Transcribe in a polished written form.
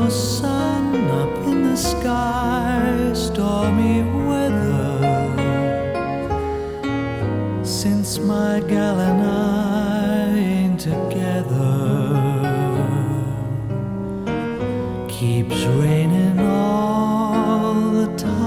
no sun up in the sky, stormy weather. Since my gal and I ain't together, keeps raining all the time.